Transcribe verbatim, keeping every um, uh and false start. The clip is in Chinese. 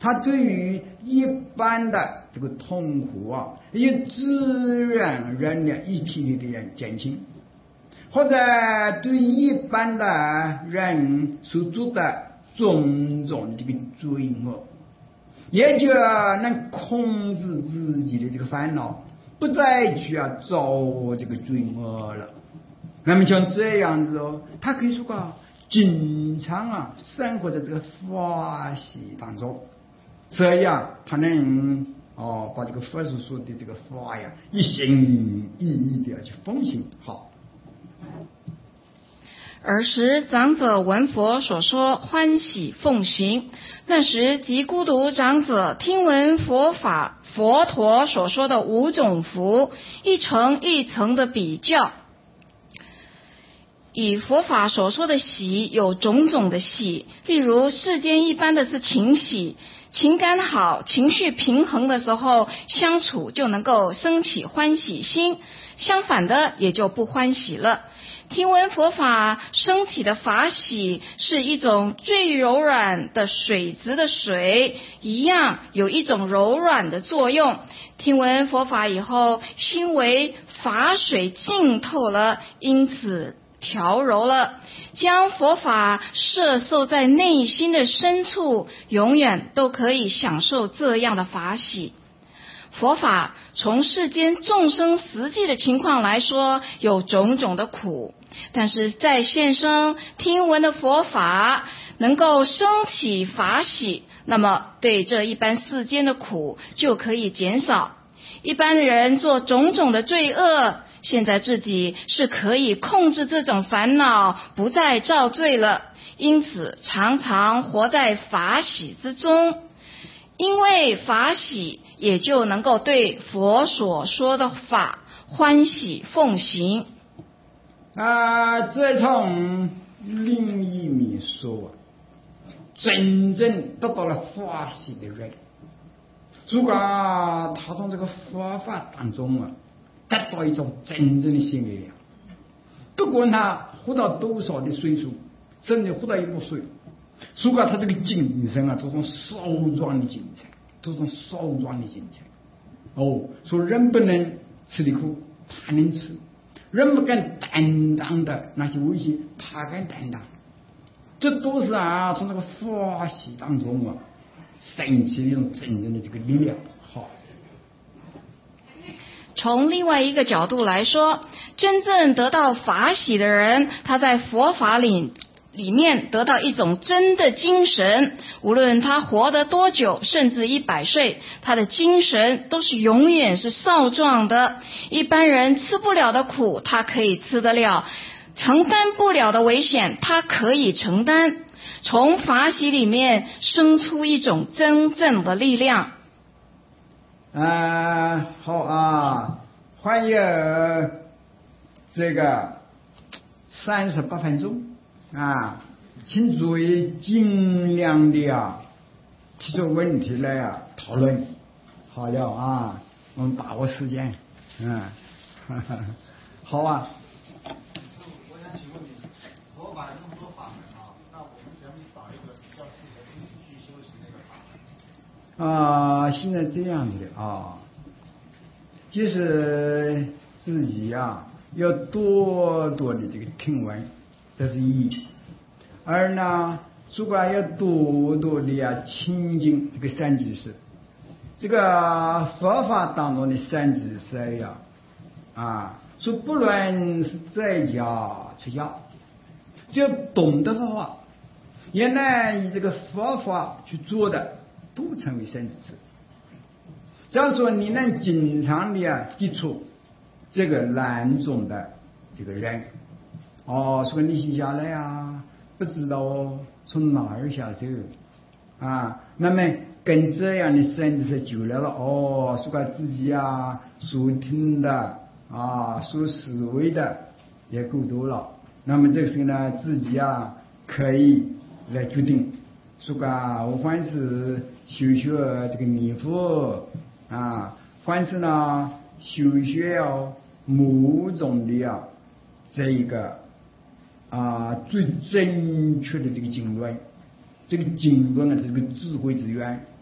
它对于一般的这个痛苦啊，以自然人的一体的减轻，或者对一般的人所做的种种这个罪恶，也就能控制自己的这个烦恼，不再去啊造这个罪恶了。那么像这样子哦，他可以说啊，经常啊生活在这个法喜当中，这样他能哦把这个佛所说的这个法呀一心一意的去奉行好。 尔时长者闻佛所说，欢喜奉行。那时即孤独长者听闻佛法佛陀所说的五种福，一层一层的比较。以佛法所说的喜有种种的喜，例如世间一般的是情喜，情感好，情绪平衡的时候相处就能够升起欢喜心，相反的也就不欢喜了。听闻佛法升起的法喜是一种最柔软的水质的水一样，有一种柔软的作用。听闻佛法以后，心为法水浸透了，因此调柔了，将佛法摄受在内心的深处，永远都可以享受这样的法喜。佛法从世间众生实际的情况来说，有种种的苦，但是在现生听闻的佛法能够升起法喜，那么对这一般世间的苦就可以减少。一般人做种种的罪恶，现在自己是可以控制这种烦恼，不再造罪了，因此常常活在法喜之中。因为法喜，也就能够对佛所说的法欢喜奉行。 啊，这从另一面说，真正得到了法喜的人，如果他从这个佛法当中啊，得到一种真正的心力量，不管他活到多少的岁数，甚至活到一百岁，如果他这个精神啊，这种少壮的精神，这种少壮的精神，哦，说人不能吃的苦，他能吃；人不敢担当的那些危险，他敢担当。这都是啊，从这个法喜当中啊，升起一种真正的这个力量。好， 从另外一个角度来说，真正得到法喜的人，他在佛法里里面得到一种真的精神，无论他活得多久，甚至一百岁，他的精神都是永远是少壮的。一般人吃不了的苦，他可以吃得了；承担不了的危险，他可以承担。从法喜里面生出一种真正的力量。 啊，好啊，还有这个三十八分钟啊，请注意尽量的啊提出问题来啊讨论。好了啊，我们把握时间，嗯，呵呵好啊。 我想请问你，佛法那么多法门啊，那我们怎么找一个比较适合自己去修行那个法门？ 啊，现在这样的啊，就是自己啊要多多的这个听闻，这是一；二呢，如果要多多的啊亲近这个善知识，这个佛法当中的善知识呀，啊，说不论是在家出家，只要懂得佛法，也能以这个佛法去做的，都成为善知识。假如说你能经常的啊接触这个难种的这个人，哦，说你写下来啊，不知道从哪儿下手啊，那么跟这样的善知识久了了，哦，说自己啊所听的啊所思维的也够多了，那么这个时候呢，自己啊可以来决定，说啊我凡是修学这个念佛啊，凡是呢修学哦某种的啊这一个啊最正确的这个经论，这个经论啊是这个智慧之源，